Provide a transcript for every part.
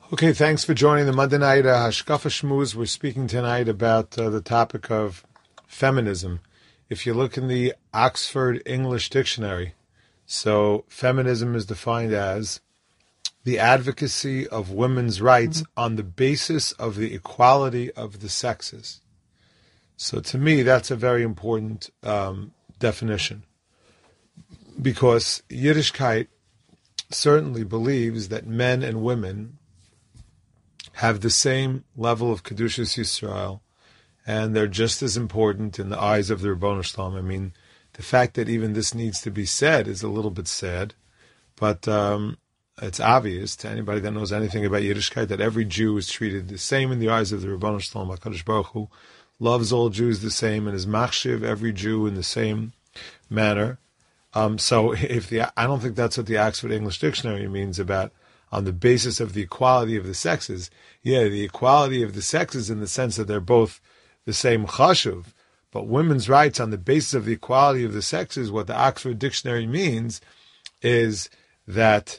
Okay, thanks for joining the Monday Night Hashkafa Shmooze. We're speaking tonight about the topic of feminism. If you look in the Oxford English Dictionary, so feminism is defined as the advocacy of women's rights on the basis of the equality of the sexes. So to me, that's a very important definition, because Yiddishkeit certainly believes that men and women have the same level of Kedushas Yisrael, and they're just as important in the eyes of the Ribono Shel Olam. I mean, the fact that even this needs to be said is a little bit sad, but it's obvious to anybody that knows anything about Yiddishkeit that every Jew is treated the same in the eyes of the Ribono Shel Olam. HaKadosh Baruch Hu loves all Jews the same and is machshiv every Jew in the same manner. So I don't think that's what the Oxford English Dictionary means about on the basis of the equality of the sexes. Yeah, the equality of the sexes in the sense that they're both the same chashuv, but women's rights on the basis of the equality of the sexes, what the Oxford Dictionary means is that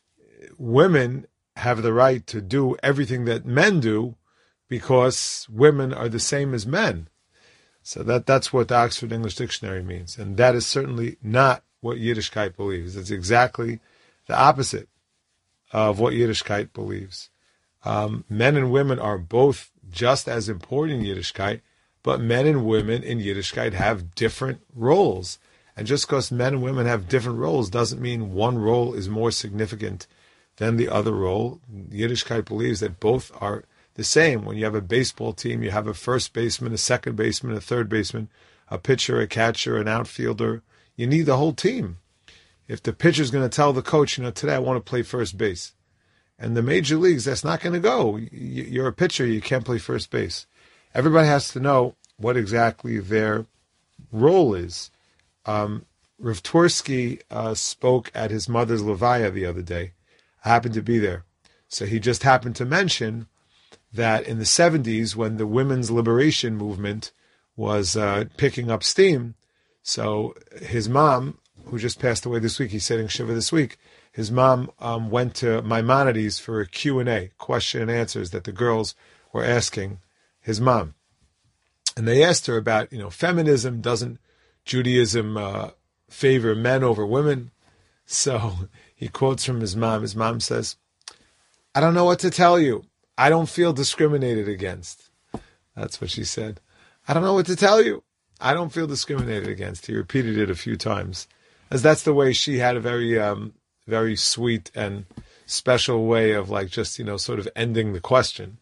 women have the right to do everything that men do because women are the same as men. So that's what the Oxford English Dictionary means. And that is certainly not what Yiddishkeit believes. It's exactly the opposite of what Yiddishkeit believes. Men and women are both just as important in Yiddishkeit, but men and women in Yiddishkeit have different roles. And just because men and women have different roles doesn't mean one role is more significant than the other role. Yiddishkeit believes that both are the same. When you have a baseball team, you have a first baseman, a second baseman, a third baseman, a pitcher, a catcher, an outfielder. You need the whole team. If the pitcher's going to tell the coach, today I want to play first base, and the major leagues, that's not going to go. You're a pitcher, you can't play first base. Everybody has to know what exactly their role is. Rav Twersky spoke at his mother's levaya the other day. I happened to be there. So he just happened to mention that in the 70s, when the women's liberation movement was picking up steam, so his mom, who just passed away this week, he's sitting Shiva this week, his mom went to Maimonides for a Q&A, question and answers that the girls were asking his mom. And they asked her about, feminism, doesn't Judaism favor men over women? So he quotes from his mom. His mom says, I don't know what to tell you. I don't feel discriminated against. That's what she said. I don't know what to tell you. I don't feel discriminated against. He repeated it a few times, as that's the way she had a very, very sweet and special way of sort of ending the question.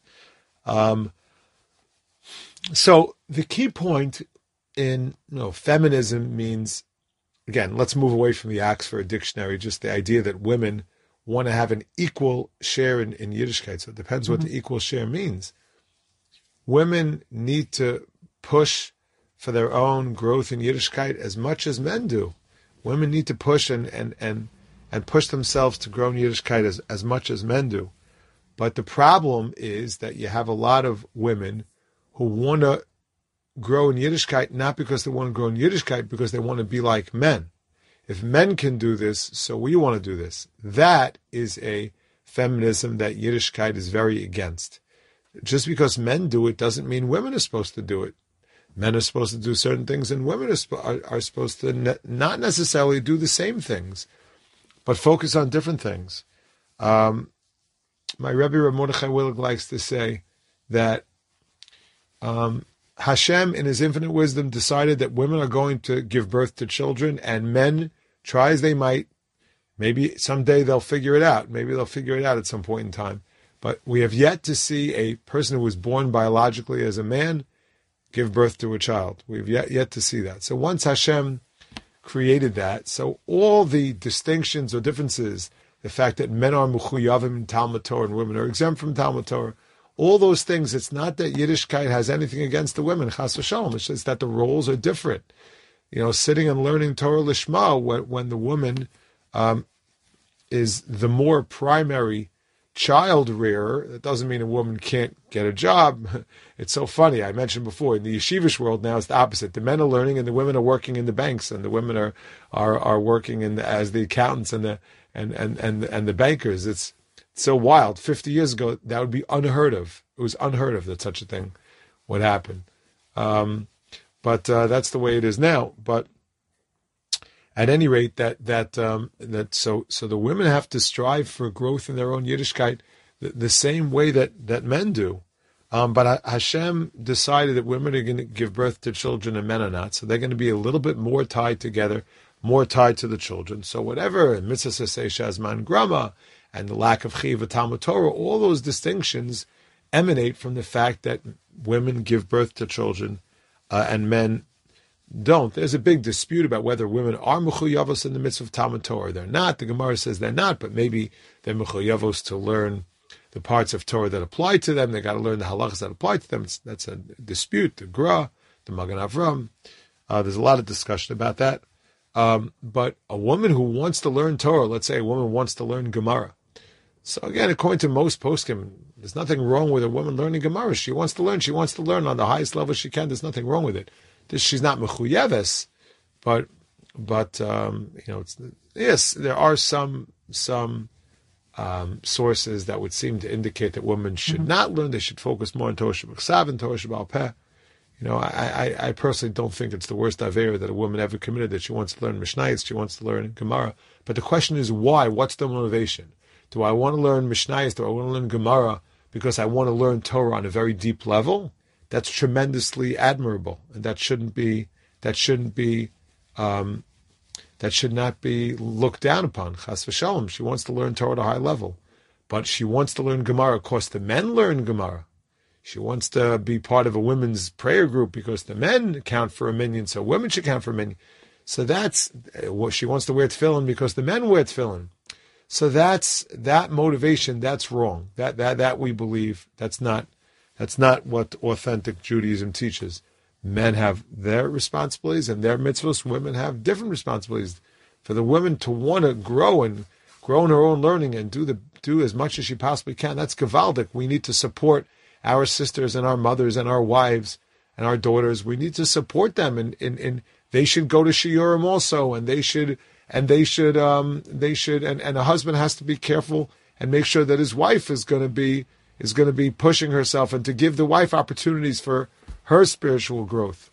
So the key point in feminism means, again, let's move away from the Oxford Dictionary, just the idea that women want to have an equal share in Yiddishkeit. So it depends what the equal share means. Women need to push for their own growth in Yiddishkeit as much as men do. Women need to push and push themselves to grow in Yiddishkeit as much as men do. But the problem is that you have a lot of women who want to grow in Yiddishkeit, not because they want to grow in Yiddishkeit, because they want to be like men. If men can do this, so we want to do this. That is a feminism that Yiddishkeit is very against. Just because men do it doesn't mean women are supposed to do it. Men are supposed to do certain things, and women are supposed to not necessarily do the same things, but focus on different things. My Rebbe Rav Mordechai Willig likes to say that Hashem, in His infinite wisdom, decided that women are going to give birth to children, and men, try as they might, maybe someday they'll figure it out. Maybe they'll figure it out at some point in time. But we have yet to see a person who was born biologically as a man give birth to a child. We've yet to see that. So once Hashem created that, so all the distinctions or differences, the fact that men are mechuyavim in Talmud Torah and women are exempt from Talmud Torah, all those things, it's not that Yiddishkeit has anything against the women, chas v'shalom. It's just that the roles are different. Sitting and learning Torah Lishma, when the woman is the more primary child rearer, that doesn't mean a woman can't get a job. It's so funny. I mentioned before, in the yeshivish world now it's the opposite. The men are learning and the women are working in the banks, and the women are working as the accountants and the bankers. It's so wild. 50 years ago, that would be unheard of. It was unheard of that such a thing would happen. But that's the way it is now. But at any rate, so the women have to strive for growth in their own Yiddishkeit the same way that men do. But Hashem decided that women are going to give birth to children and men are not. So they're going to be a little bit more tied together, more tied to the children. So whatever, Mitzvah Sesei Shazman Grama, and the lack of Chiv Talmud Torah, all those distinctions emanate from the fact that women give birth to children and men don't. There's a big dispute about whether women are mechuyavos in the midst of Talmud Torah. They're not. The Gemara says they're not, but maybe they're mechuyavos to learn the parts of Torah that apply to them. They got to learn the halachas that apply to them. That's a dispute. The Gra, the Magen Avram. There's a lot of discussion about that. But a woman who wants to learn Torah, let's say a woman wants to learn Gemara. So again, according to most poskim, there's nothing wrong with a woman learning Gemara. She wants to learn. She wants to learn on the highest level she can. There's nothing wrong with it. She's not mechuyeves, but yes, there are some sources that would seem to indicate that women should not learn. They should focus more on Torah Shebachsav and Torah Sheba'al Peh. I personally don't think it's the worst avera that a woman ever committed, that she wants to learn Mishnayos, she wants to learn Gemara. But the question is why? What's the motivation? Do I want to learn Mishnayos? Do I want to learn Gemara because I want to learn Torah on a very deep level? That's tremendously admirable, and that should not be looked down upon. Chas v'shalom. She wants to learn Torah at a high level, but she wants to learn Gemara. Of course, the men learn Gemara. She wants to be part of a women's prayer group because the men count for a minyan, so women should count for a minyan. So that's what she wants to wear tefillin because the men wear tefillin. So that's that motivation. That's wrong. That we believe that's not what authentic Judaism teaches. Men have their responsibilities and their mitzvahs. Women have different responsibilities. For the woman to want to grow in her own learning and do as much as she possibly can, that's gavaldik. We need to support our sisters and our mothers and our wives and our daughters. We need to support them, and they should go to shiurim also, and a husband has to be careful and make sure that his wife is going to be pushing herself, and to give the wife opportunities for her spiritual growth,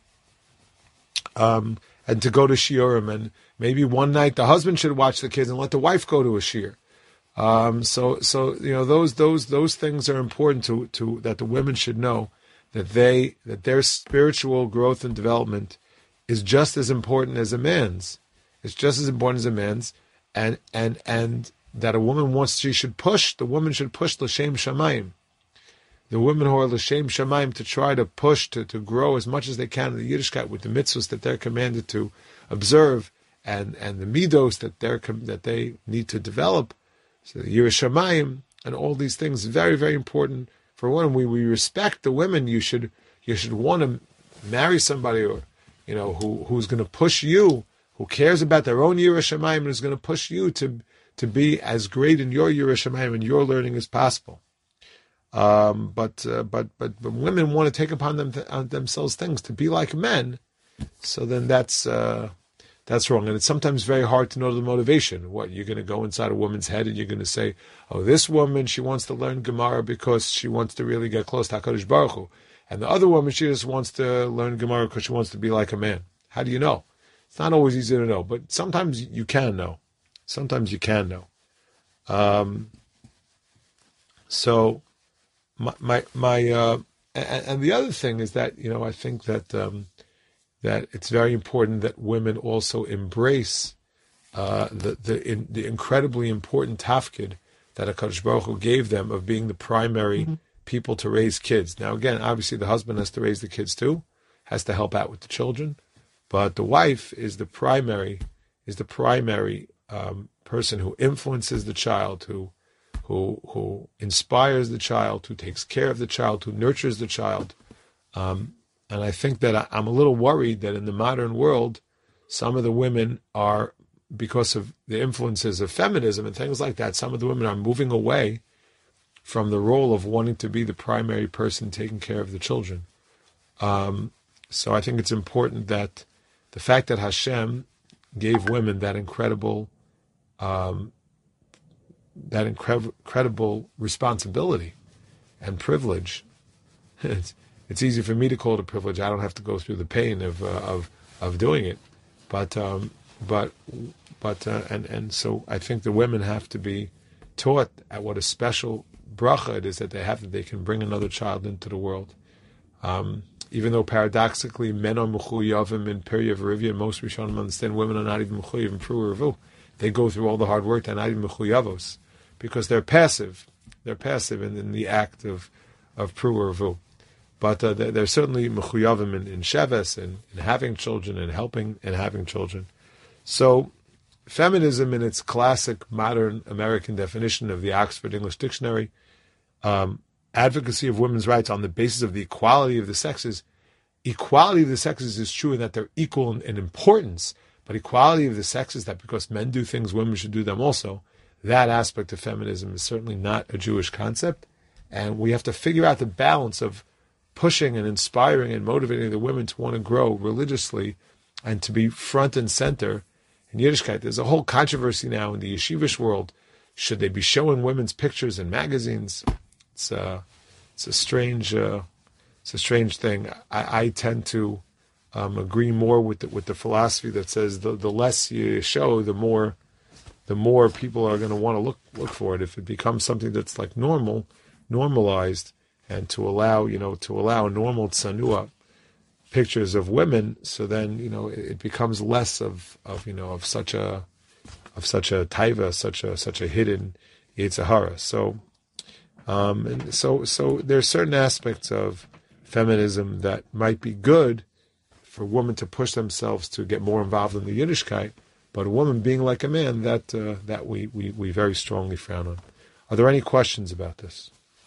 and to go to shiurim, and maybe one night the husband should watch the kids and let the wife go to a shiur. So those things are important to that the women should know, that their spiritual growth and development is just as important as a man's. It's just as important as a man's, and that a woman the woman should push l'shem shamayim. The women who are l'shem shamayim to try to push to grow as much as they can in the Yiddishkeit with the mitzvahs that they're commanded to observe, and the midos that they need to develop. So the Yiras Shamayim and all these things, very, very important for women. We respect the women. You should want to marry somebody, or who's going to push you, who cares about their own Yiras Shamayim, and is going to push you to be as great in your Yiras Shamayim and your learning as possible. But women want to take upon themselves things to be like men. So then that's wrong. And it's sometimes very hard to know the motivation. What, you're going to go inside a woman's head and you're going to say, oh, this woman, she wants to learn Gemara because she wants to really get close to HaKadosh Baruch Hu. And the other woman, she just wants to learn Gemara because she wants to be like a man. How do you know? It's not always easy to know, but sometimes you can know. So my and the other thing is that, I think that it's very important that women also embrace the incredibly important tafkid that HaKadosh Baruch Hu gave them of being the primary people to raise kids. Now, again, obviously the husband has to raise the kids too, has to help out with the children, but the wife is the primary person who influences the child, who inspires the child, who takes care of the child, who nurtures the child. And I think that I'm a little worried that in the modern world, some of the women are, because of the influences of feminism and things like that, some of the women are moving away from the role of wanting to be the primary person taking care of the children. So I think it's important that the fact that Hashem gave women that incredible incredible responsibility and privilege. It's easy for me to call it a privilege. I don't have to go through the pain of doing it, and so I think the women have to be taught at what a special bracha it is that they can bring another child into the world. Even though paradoxically men are mechuyavim in Periya V'Rivya, most Rishonim understand women are not even mechuyav in Pru Revu. They go through all the hard work, they're not even mechuyavos, because they're passive. They're passive in the act of Pru Revu. But they're certainly mechuyavim in sheves, and in having children, and helping and having children. So feminism in its classic modern American definition of the Oxford English Dictionary, advocacy of women's rights on the basis of the equality of the sexes. Equality of the sexes is true in that they're equal in importance, but equality of the sexes, that because men do things, women should do them also, that aspect of feminism is certainly not a Jewish concept. And we have to figure out the balance of pushing and inspiring and motivating the women to want to grow religiously and to be front and center in Yiddishkeit. There's a whole controversy now in the yeshivish world. Should they be showing women's pictures in magazines? It's a strange thing. I tend to agree more with the philosophy that says the less you show, the more people are going to want to look for it. If it becomes something that's like normalized, and to allow normal tsanua pictures of women, so then it becomes less of such a taiva, such a hidden Yetzer Hara. So there's certain aspects of feminism that might be good for women to push themselves to get more involved in the Yiddishkeit, but a woman being like a man, that we very strongly frown on. Are there any questions about this?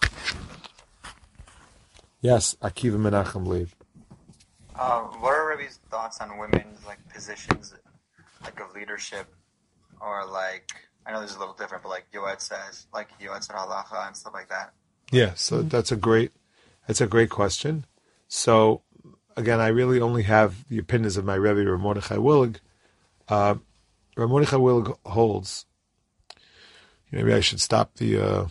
Yes, Akiva Menachem Leib. What are Rebbe's thoughts on women's positions of leadership, or I know this is a little different, but Yoetz says, Yoetz Halacha and stuff like that? Yeah, so that's a great question. So again, I really only have the opinions of my Rebbe Rav Mordechai Willig. Rav Mordechai Willig holds. Maybe I should stop the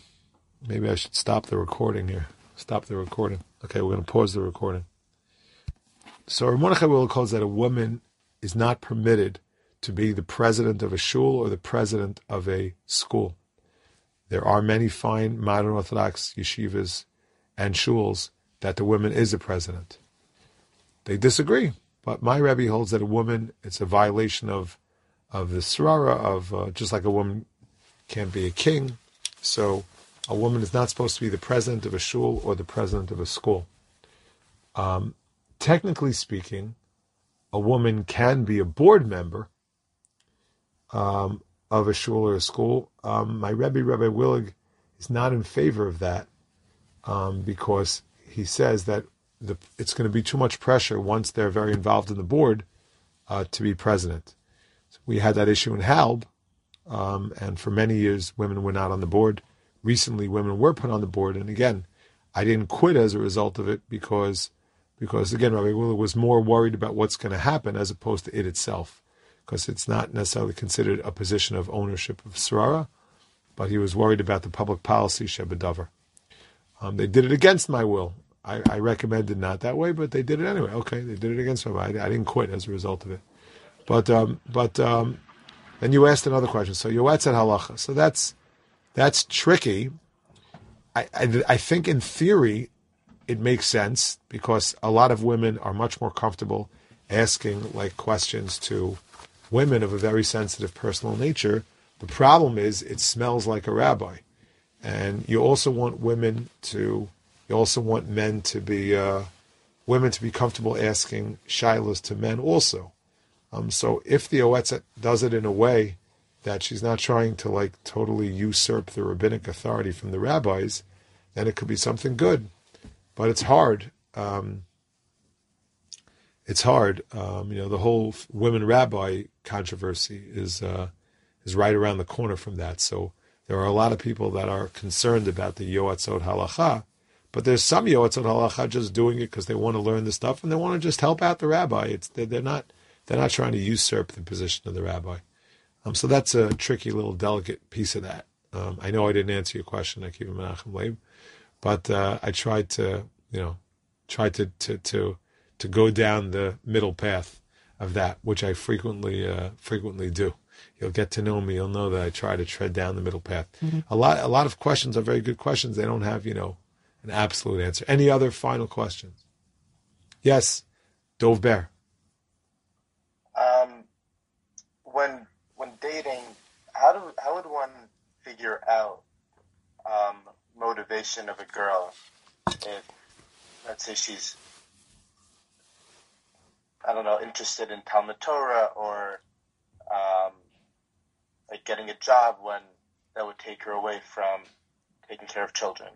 recording here. Stop the recording. Okay, we're going to pause the recording. So Rav Mordechai Willig holds that a woman is not permitted to be the president of a shul or the president of a school. There are many fine modern Orthodox yeshivas and shuls that the woman is a president. They disagree, but my Rebbe holds that a woman, it's a violation of the Sarara, of just like a woman can't be a king, so a woman is not supposed to be the president of a shul or the president of a school. Technically speaking, a woman can be a board member of a shul or a school. My Rebbe, Rabbi Willig, is not in favor of that because he says that it's going to be too much pressure once they're very involved in the board to be president. So we had that issue in Halb, and for many years women were not on the board. Recently, women were put on the board, and again, I didn't quit as a result of it because again, Rabbi Willig was more worried about what's going to happen as opposed to it itself, because it's not necessarily considered a position of ownership of Sarara, but he was worried about the public policy Shebedavar. They did it against my will. I recommended not that way, but they did it anyway. Okay, they did it against my will. I didn't quit as a result of it. But then you asked another question. So Yoetz Halacha. So that's tricky. I think in theory it makes sense because a lot of women are much more comfortable asking questions to women of a very sensitive personal nature. The problem is it smells like a rabbi, and you also want men to be comfortable asking shilas to men also. So if the Yoetzet does it in a way that she's not trying to totally usurp the rabbinic authority from the rabbis, then it could be something good. But it's hard. The whole women rabbi controversy is right around the corner from that. So there are a lot of people that are concerned about the Yoetzot Halacha, but there's some Yoetzot Halacha just doing it because they want to learn the stuff and they want to just help out the rabbi. They're not trying to usurp the position of the rabbi. So that's a tricky little delicate piece of that. I know I didn't answer your question, Akiva Menachem Leib, but I tried to, to go down the middle path of that, which I frequently do. You'll get to know me. You'll know that I try to tread down the middle path. Mm-hmm. A lot of questions are very good questions. They don't have, an absolute answer. Any other final questions? Yes, Dov Bear. When dating, how would one figure out motivation of a girl if, let's say, she's, I don't know, interested in Talmud Torah or like getting a job when that would take her away from taking care of children?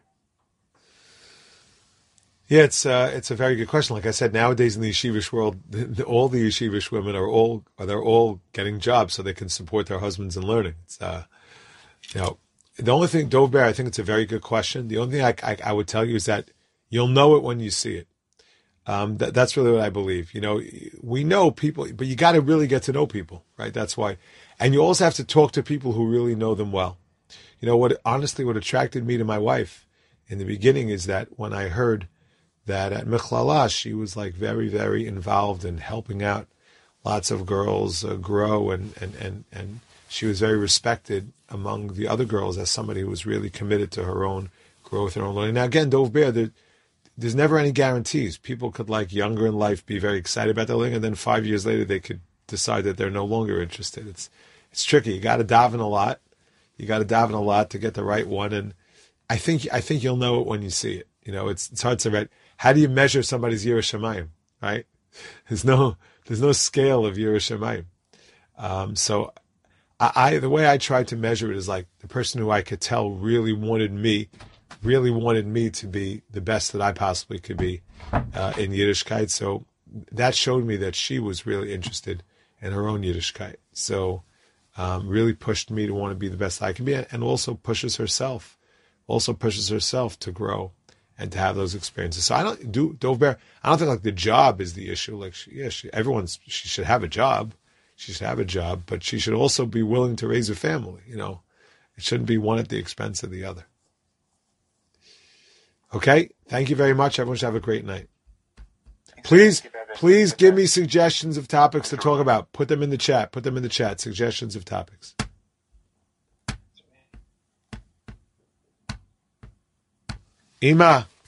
Yeah, it's a very good question. Like I said, nowadays in the yeshivish world, all the yeshivish women are all getting jobs so they can support their husbands in learning. It's the only thing, Dov Bear, I think it's a very good question. The only thing I would tell you is that you'll know it when you see it. That's really what I believe. We know people, but you got to really get to know people, right? That's why. And you also have to talk to people who really know them well. What attracted me to my wife in the beginning is that when I heard that at Michlala, she was like very, very involved in helping out lots of girls grow, and she was very respected among the other girls as somebody who was really committed to her own growth and her own learning. Now again, Dov Bear, there's never any guarantees. People could, like, younger in life, be very excited about their learning, and then 5 years later they could decide that they're no longer interested. It's tricky. You got to daven a lot. You got to daven a lot to get the right one, and I think you'll know it when you see it. It's hard to read. How do you measure somebody's Yiras Shamayim, right? There's no scale of Yiras Shamayim. So the way I tried to measure it is like the person who I could tell really wanted me to be the best that I possibly could be in Yiddishkeit. So that showed me that she was really interested in her own Yiddishkeit. So really pushed me to want to be the best I can be, and also pushes herself to grow and to have those experiences. So Dov Bear, I don't think like the job is the issue. Like, she should have a job. She should have a job, but she should also be willing to raise a family. It shouldn't be one at the expense of the other. Okay, thank you very much. Everyone should have a great night. Please give me suggestions of topics to talk about. Put them in the chat. Suggestions of topics. Ima.